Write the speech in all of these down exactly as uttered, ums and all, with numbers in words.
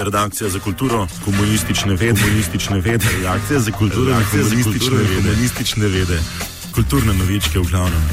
redakcija za kulturo, komunistične vede, komunistične vede, redakcija za kulturo, redakcija za komunistične vede, komunistične vede, kulturne novičke v glavnem.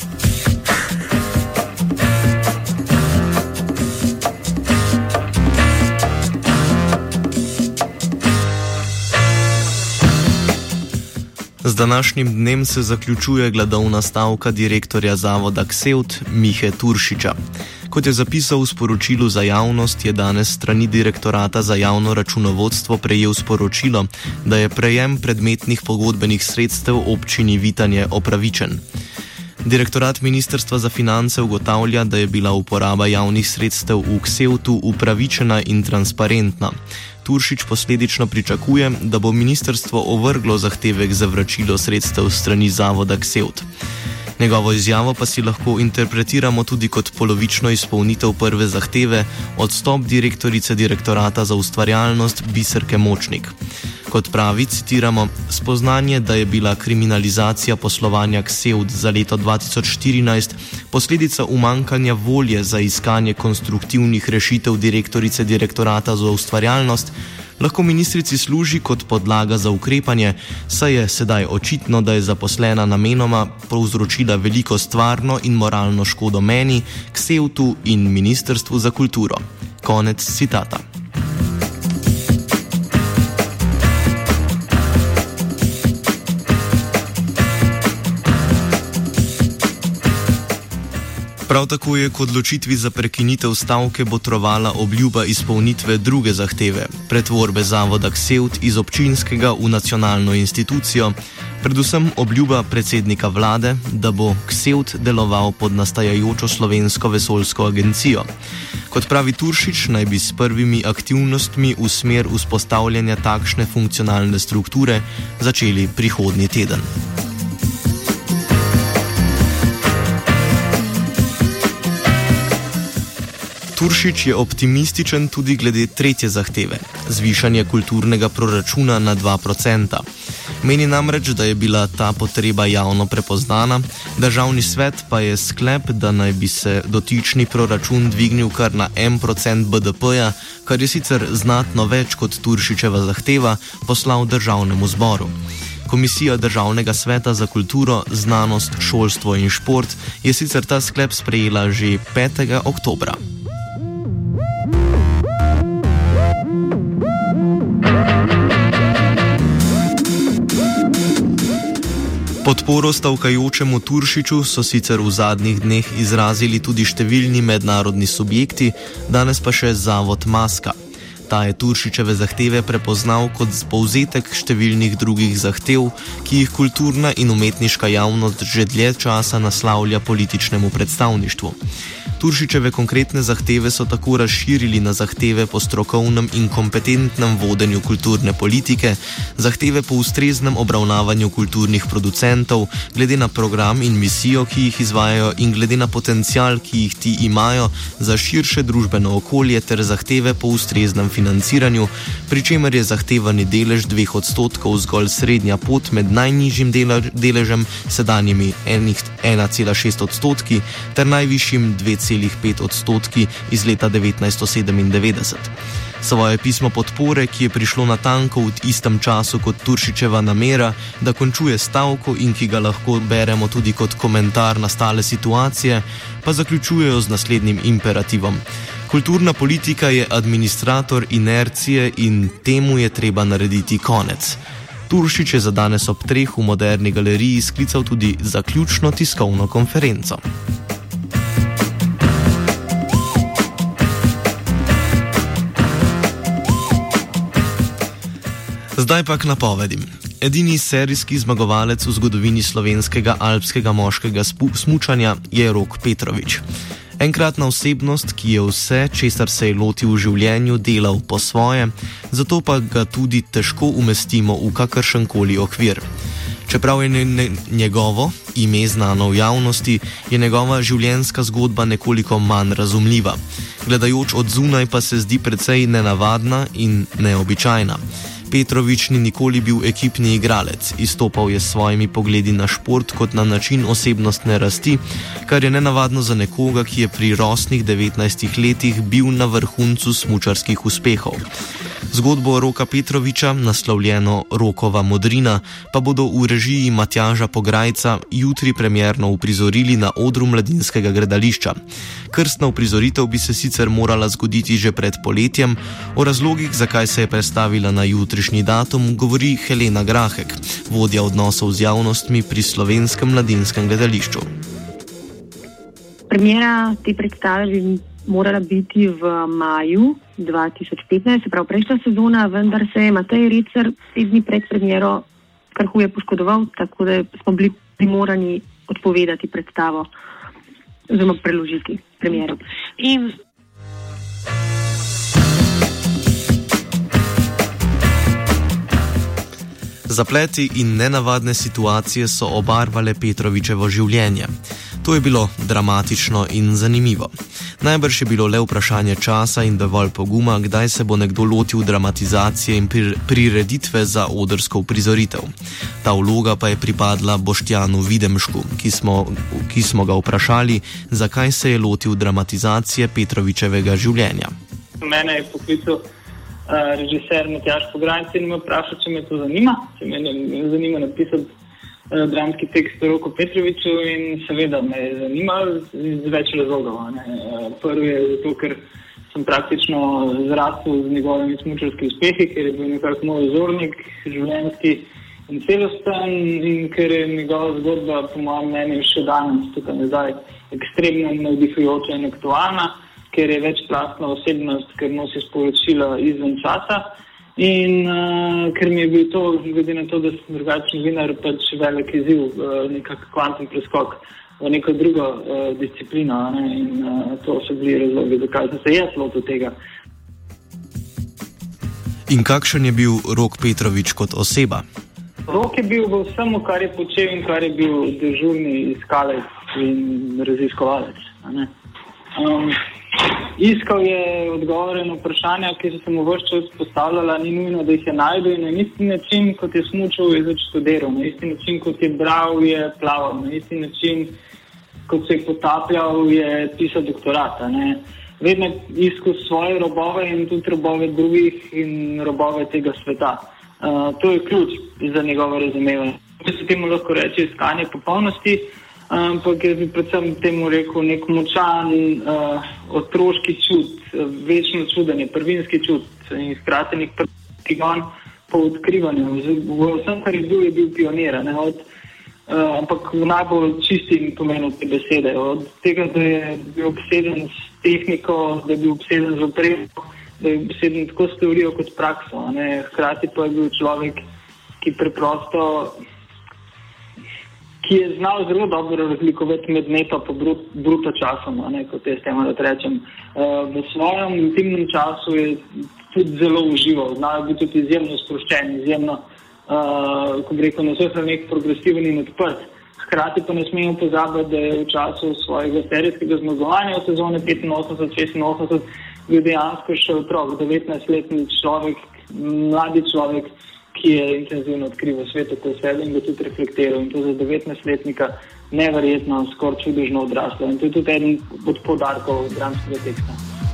Z današnjim dnem se zaključuje gladovna stavka direktorja zavoda Ksevt Mihe Turšiča. Kot je zapisal v sporočilu za javnost, je danes strani direktorata za javno računovodstvo prejel sporočilo, da je prejem predmetnih pogodbenih sredstev občini Vitanje opravičen. Direktorat Ministrstva za finance ugotavlja, da je bila uporaba javnih sredstev v Ksevtu upravičena in transparentna. Turšič posledično pričakuje, da bo ministrstvo ovrglo zahtevek za vračilo sredstev strani zavoda Ksevt. Njegovo izjavo pa si lahko interpretiramo tudi kot polovično izpolnitev prve zahteve, odstop direktorice direktorata za ustvarjalnost Biserke Močnik. Kot pravi, citiramo, spoznanje, da je bila kriminalizacija poslovanja Ksevt za leto dva tisoč štirinajst posledica umankanja volje za iskanje konstruktivnih rešitev direktorice direktorata za ustvarjalnost, lahko ministrici služi kot podlaga za ukrepanje, saj je sedaj očitno, da je zaposlena namenoma povzročila veliko stvarno in moralno škodo meni, Ksevtu in Ministrstvu za kulturo. Konec citata. Prav tako je k odločitvi za prekinitev stavke botrovala obljuba izpolnitve druge zahteve, pretvorbe zavoda Ksevt iz občinskega v nacionalno institucijo, predvsem obljuba predsednika vlade, da bo Ksevt deloval pod nastajajočo Slovensko vesoljsko agencijo. Kot pravi Turšič, naj bi s prvimi aktivnostmi v smer vzpostavljanja takšne funkcionalne strukture začeli prihodnji teden. Turšič je optimističen tudi glede tretje zahteve, zvišanje kulturnega proračuna na dva procenta. Meni namreč, da je bila ta potreba javno prepoznana, državni svet pa je sklep, da naj bi se dotični proračun dvignil kar na en procent B D P-ja, kar je sicer znatno več kot Turšičeva zahteva, poslal državnemu zboru. Komisija Državnega sveta za kulturo, znanost, šolstvo in šport je sicer ta sklep sprejela že petega oktobra. Podporo stavkajočemu Turšiču so sicer v zadnjih dneh izrazili tudi številni mednarodni subjekti, danes pa še zavod Maska. Ta je Turšičeve zahteve prepoznal kot povzetek številnih drugih zahtev, ki jih kulturna in umetniška javnost že dlje časa naslavlja političnemu predstavništvu. Turšičeve konkretne zahteve so tako razširili na zahteve po strokovnem in kompetentnem vodenju kulturne politike, zahteve po ustreznem obravnavanju kulturnih producentov, glede na program in misijo, ki jih izvajajo, in glede na potencial, ki jih ti imajo za širše družbeno okolje, ter zahteve po ustreznem financiranju, pri čemer je zahtevani delež dveh odstotkov zgolj srednja pot med najnižjim deležem, sedanjimi ena cela šest odstotki, ter najvišjim dve celih pet odstotki iz leta devetnajststo sedemindevetdeset. Svoje pismo podpore, ki je prišlo natanko v istem času kot Turšičeva namera, da končuje stavko in ki ga lahko beremo tudi kot komentar nastale situacije, pa zaključujejo z naslednjim imperativom. Kulturna politika je administrator inercije in temu je treba narediti konec. Turšič je za danes ob treh v Moderni galeriji sklical tudi zaključno tiskovno konferenco. Zdaj pa k napovedim. Edini serijski zmagovalec v zgodovini slovenskega alpskega moškega smučanja je Rok Petrovič. Enkratna osebnost, ki je vse, česar se je lotil v življenju, delal po svoje, zato pa ga tudi težko umestimo v kakršenkoli okvir. Čeprav je njegovo ime znano v javnosti, je njegova življenjska zgodba nekoliko manj razumljiva. Gledajoč od zunaj pa se zdi precej nenavadna in neobičajna. Petrovič ni nikoli bil ekipni igralec, izstopal je s svojimi pogledi na šport kot na način osebnostne rasti, kar je nenavadno za nekoga, ki je pri rosnih devetnajstih letih bil na vrhuncu smučarskih uspehov. Zgodbo Roka Petroviča, naslovljeno Rokova modrina, pa bodo v režiji Matjaža Pograjca jutri premierno uprizorili na odru Mladinskega gledališča. Krstna uprizoritev bi se sicer morala zgoditi že pred poletjem, o razlogih, zakaj se je prestavila na jutrišnji datum, govori Helena Grahek, vodja odnosov z javnostmi pri Slovenskem mladinskem gledališču. Premiera te predstave bi morala biti v maju dva tisoč petnajst, se pravi prejšnja sezona, vendar se je Matej Recer pet dni pred premiero kar huje poškodoval, tako da smo bili primorani odpovedati predstavo oziroma preložiti premiero. In Zapleti in nenavadne situacije so obarvale Petrovičevo življenje. To je bilo dramatično in zanimivo. Najbrž je bilo le vprašanje časa in dovolj poguma, kdaj se bo nekdo lotil dramatizacije in prireditve za odrsko uprizoritev. Ta vloga pa je pripadla Boštjanu Videmšku, ki smo, ki smo ga vprašali, zakaj se je lotil dramatizacije Petrovičevega življenja. Mene je poklical Uh, režiser Matjaž Pograjc in me vprašal, če me to zanima, če me zanima napisati uh, dramski tekst o Roku Petroviču, in seveda me je zanimal z več razlogov. Uh, prvi je zato, ker sem praktično zrastel z njegovimi smučarskimi uspehi, ker je bil nekako moj vzornik, življenjski in celosten, in ker je njegova zgodba po mojem mnenju še danes tukaj nazaj ekstremno navdihujoča in aktualna, ker je večplastna osebnost, ker nosi sporočila izven časa in uh, ker mi je bil to, glede na to, da sem drugačen novinar, pač velik izziv, uh, nekak kvantni preskok v neko drugo uh, disciplino, ne? In uh, to so bili razlogi, zakaj sem se jaz lotil tega. In kakšen je bil Rok Petrovič kot oseba? Rok je bil v vsemu, kar je počel in kar je bil dežurni iskalec in raziskovalec. Ne? Um, Iskal je odgovore na vprašanja, ki so se mu ves čas postavljala, ni nujno, da jih je najdel, in na isti način, kot je smučal, je zač študiral, na isti način, kot je bral, je plaval, na isti način, kot se je potapljal, je pisal doktorata. Ne. Vedno je iskal svoje robove in tudi robove drugih in robove tega sveta. Uh, to je ključ za njegovo razumevanje. Če se temu lahko reče iskanje popolnosti, ampak jaz bi predvsem temu rekel nek močan uh, otroški čut, večno čudenje, prvinski čut in hkrati nek prigon po odkrivanju. V vsem, kar je bil, je bil pionir, ne, od, uh, ampak v najbolj čistim pomenu te besede. Od tega, da je bil obseden s tehniko, da je bil obseden z opremo, da je obseden tako s teorijo kot s prakso. Ne. Hkrati pa je bil človek, ki preprosto ki je znal zelo dobro razlikovati med neto pa brut, bruto časom, ne, kot jaz temu da rečem. Uh, v svojem intimnem času je tudi zelo užival, znal biti tudi izjemno sproščen, izjemno, uh, ko bi rekel, na vseh ravneh progresiven in odprt. Hkrati pa ne smemo pozabiti, da je v času svojega serijskega zmagovanja v sezone petinosemdeset šestinosemdeset bil dejansko še otrok, devetnajstletni človek, mladi človek, ki je intenzivno odkrival svet okoli sebe in ga tudi reflektiral. In to za devetnajstletnika neverjetno, skoraj čudežno odraslo. In to je tudi eden od poudarkov dramskega teksta.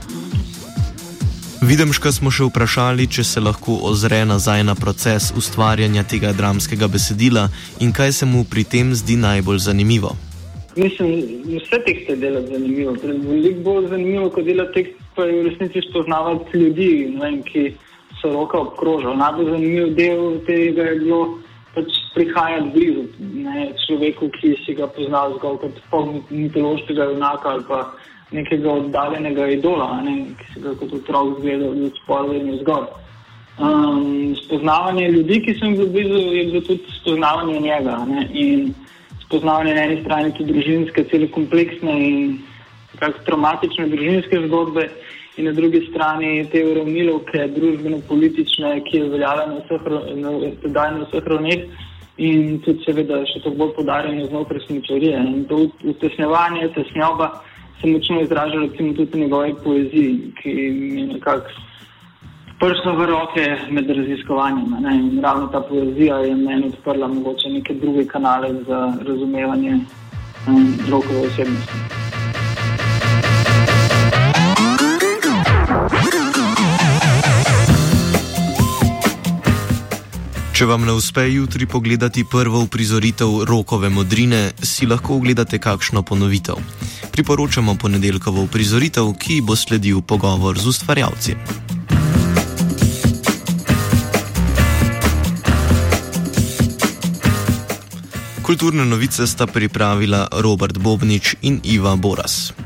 Videmška smo še vprašali, če se lahko ozre nazaj na proces ustvarjanja tega dramskega besedila in kaj se mu pri tem zdi najbolj zanimivo. Mislim, vse tekste delati zanimivo. Veliko bolj zanimivo, ko delati tekst, pa je v resnici spoznavati ljudi, ne vem, ki so Roka obkrožali. Najbolj zanimiv del tega je bilo pač prihajati blizu, ne, človeku, ki si ga poznal zgolj kot pol mitološkega junaka ali pa nekega oddaljenega idola, ne, ki si ga kot otrok zgledal od spodaj in vzgor. Um, spoznavanje ljudi, ki so jim bili blizu, je bilo tudi spoznavanje njega, ne, in spoznavanje na eni strani tudi družinske, celo kompleksne in nekako traumatične družinske zgodbe, in na drugi strani te uravnilovke družbeno-politične, ki je veljala na vseh, na, na vseh ravneh in tudi seveda še to bolj podarjeno znotraj smučarije. In to utesnjevanje, tesnjoba se močno izraža recimo tudi v njegovi poeziji, ki je nekako prišlo v roke med raziskovanjem. Ne? In ravno ta poezija je meni odprla mogoče neke druge kanale za razumevanje um, Rokove osebnosti. Če vam ne uspe jutri pogledati prvo uprizoritev Rokove modrine, si lahko ogledate kakšno ponovitev. Priporočamo ponedeljkovo uprizoritev, ki bo sledil pogovor z ustvarjalci. Kulturne novice sta pripravila Robert Bobnič in Iva Boras.